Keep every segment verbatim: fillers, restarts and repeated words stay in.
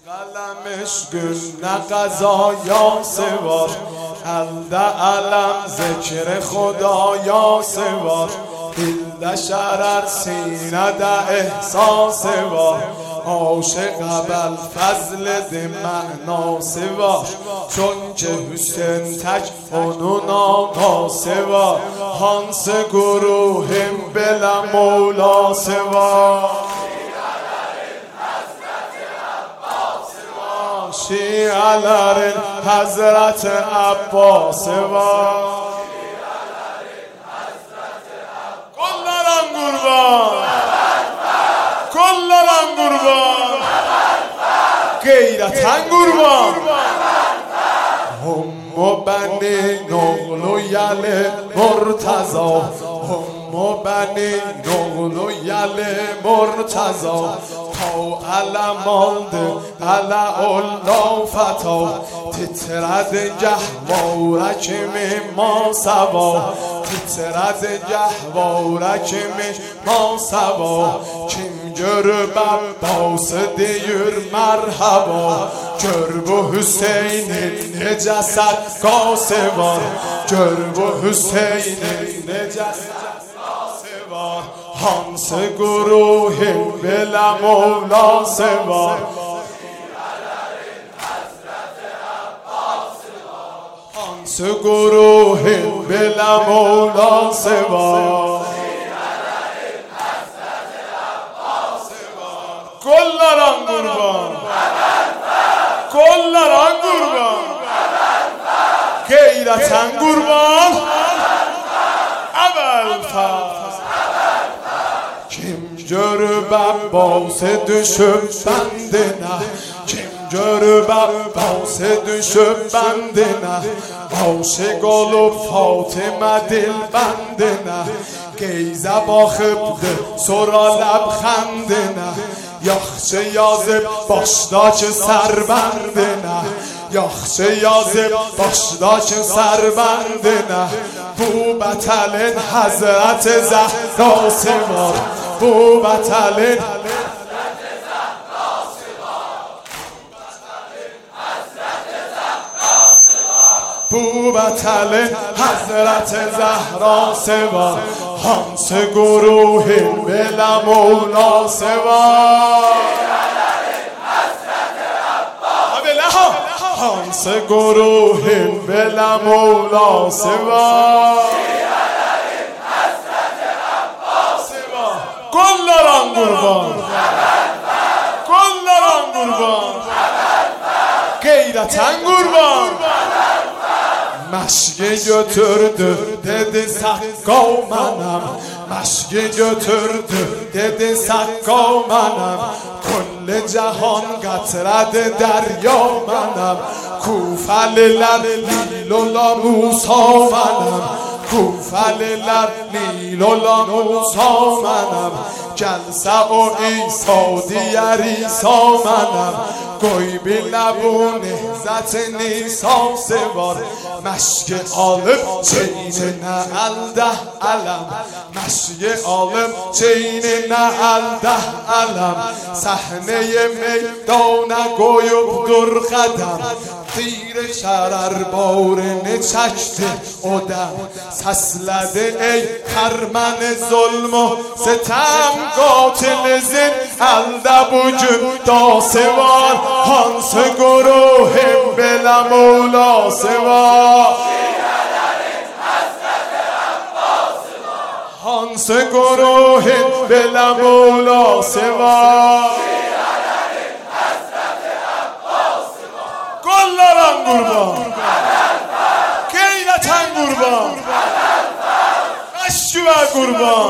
قلمش گل نه قضا یا سوار الده علم ذکر خدا یا سوار دل شرر سینه ده احساس وار عاشق بل فضل ده معنا سوار چون که حسین تک فنون آقا سوار هانس گروهم بلا مولا سوار شیعلر حضرت عباس و کلرم قربان کلرم قربان غیرتن قربان هم و بنی نقل و یل مرتضا هم و بنی نقل و یل مرتضا تا علم آلده علا الله فتا تترد جهوارک ما سوا تترد جهوارک ما سوا kim görüb Abbas deyir merhaba gör bu Hüseyin'in necə səqqası var gör bu Hüseyin'in necə səqqası var hansı guruhin belə Mevlası var hansı guruhin belə Mevlası var Kollardan kurban Kollardan kurban Gayreten kurban Evvel faz Kim görüb Abbas'e düşüb bendine Kim görüb Abbas'e düşüb bendine Aşık olup Fatıma dil bendine Qeyzə baxıbdı sonra ləbxəndinə Yaxşı yazıb başdakı sərbəndinə Yaxşı yazıb başdakı sərbəndinə Bu bətəlin Həzrət Zəhrası var Bu bətəlin Bu bətəlin Həzrət Zəhrası var Hansı guruhin belə Mevlası var Hansı guruhin belə Mevlası var Kollardan qurban Kollardan qurban Qeyrətən qurban Məşqi götürdü, dedi saqqal mənəm Məşqi götürdü, dedi saqqal mənəm Kulli cahan qatrədi dərya mənəm Kufəlilər Nilola Musa mənəm Kufəlilər Nilola Musa mənəm Gəlsə o İsa diyər İsa mənəm Qoy biləbun ehzət nisası var Məşqi alıb çeyninə əldə ələm Məşqi alıb çeyninə əldə ələm Səhnəyə meydana qoyubdur qədəm Tir şərər barını çəkdi o dəm Səslədi ey xərmən zulm و ستم قاتلizin əldə bugün dası var Hansı guruhin belə Mevlası var Hansı guruhin belə Mevlası var Kollardan qurban Qeyrətən qurban Əşküvə qurban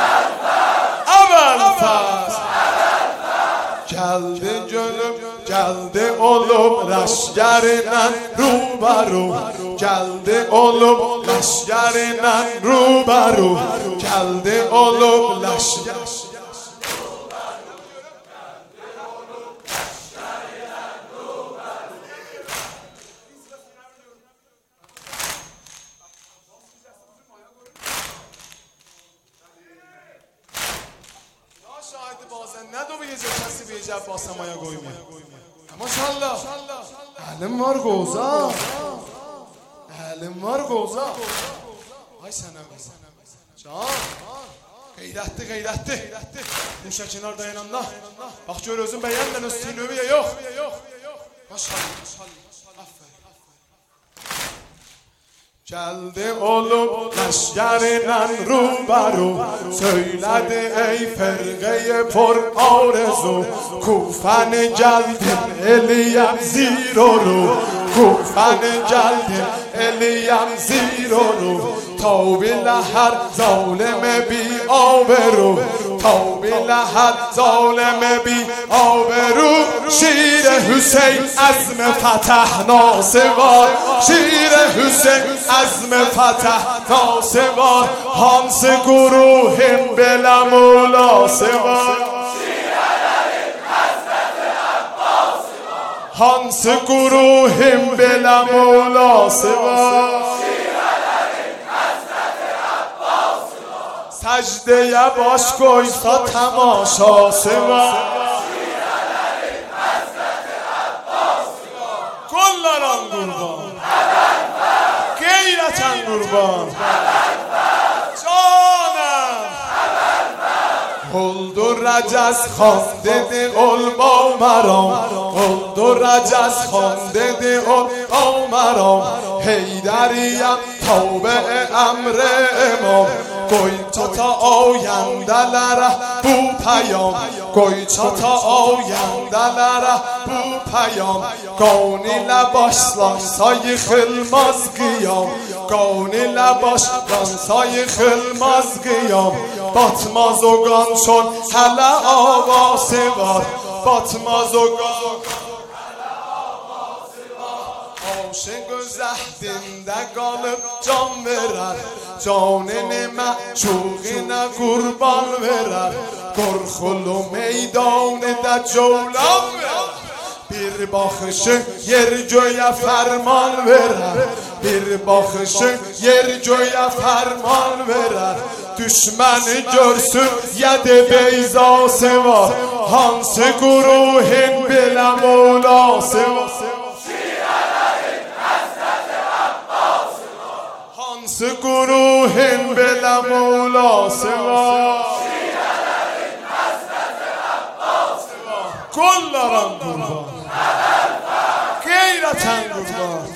Əvəl fəz Gəldi gönlüm, gəldi olub Ləşgərinlə rubəru Gəldi olub ləşgərinlə rubəru Gəldi olub ləşgərinlə شاهد بازنده و به یه جا کسی به یه جا باسمایا گویمه ماشاءالله. اهل مارگوزا اهل مارگوزا ay sənəm can qeyrətli qeyrətli Muşa kenar dayananda bax gör özün bəyənlə öz sinöviyə yox maşallah geldi olup leşkerinden ruberu söyledi ey fergeye por arzu Kufen geldin eliyem ziroru Kufen geldin eliyem ziroru Tavbile her zalime bi آبرو tavbile her zalime bi آبرو شیر حسین عزم فتح ناسوار شیر حسین عزم فتح ناسوار هانس گروهم بلا مولا سوار هانس گروهم بلا مولا سوار سجده یا باش کوی تا تماشا سوا کلاران قربان غیرتن قربان جانم قلد و رجز خوانده ده قل با مرام قلد و رجز خوانده ده قل با مرام حیدریم تابع امر امام گویچا تا آینده لره بو پیام گویچا تا آینده لره بو پیام گانی لباش لانسای خلماز قیام گانی لباش لانسای خلماز قیام باتماز و گان شد هله آواسه وار باتماز و گان عاشق و زهدندگان جان برد جان معشوقین قربان برد گرخل و میدان در جولان برد bir bakışı yer göğe ferman verer bir bakışı yer göğe ferman verer düşməni görsün yedi beyzası var hansı guruhin belə molası var hansı guruhin belə molası var kollarım qurban Gayreten kurban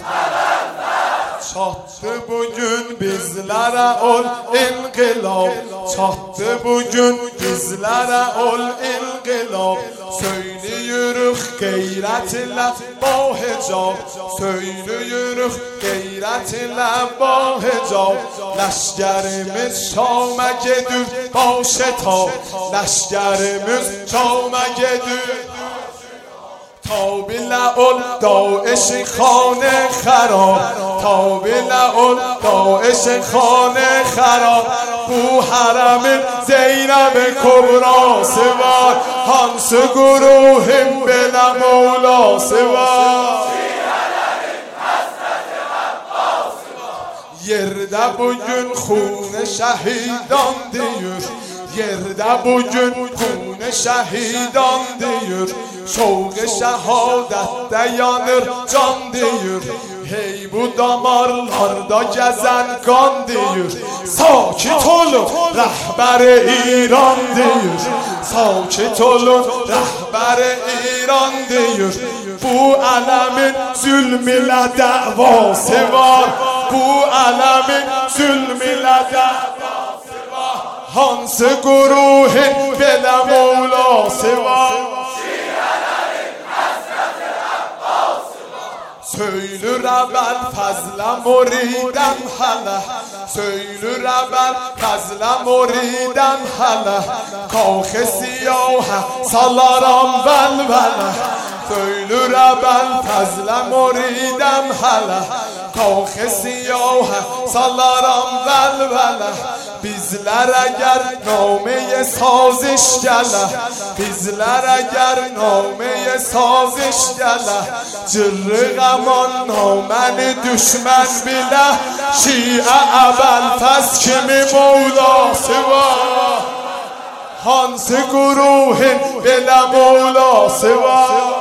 Çattı bugün bizlere ol inkılap Çattı bugün bizlere ol inkılap Söylüyoruz gayretle ba hicab Söylüyoruz gayretle ba hicab Leşkerimiz Şam'a gedir ba şetab Leşkerimiz Şam'a gedir تابله ال داعش خانه خراب تابله ال داعش خانه خراب بو حرم زینب کبرا سوار هانس گروهم بلا مولا سوار yerde bugün خون şehidan diyor Yerde bugün خون şehidan diyor Şoğu şehadette yanır can diyor Hey bu damarlarda gezen kan diyor Sakit olun rehber İran diyor Sakit olun rehber İran diyor Bu alemin zulmüyle davası var Bu alemin zulmüyle davası var Hansı guruhin belə molası var Söylür evvel fazla muridem hala Söylür evvel fazla muridem hala Kalk siyaha salaram velvele Söylür evvel fazla muridem hala Kalk siyaha salaram velvele Bizler eğer nameye saziş gele Bizler eğer nameye saziş gele Cırrı aman nameni düşmen bile Şi'e evvel fez kimi moulası var Hansı guruhin bile moulası var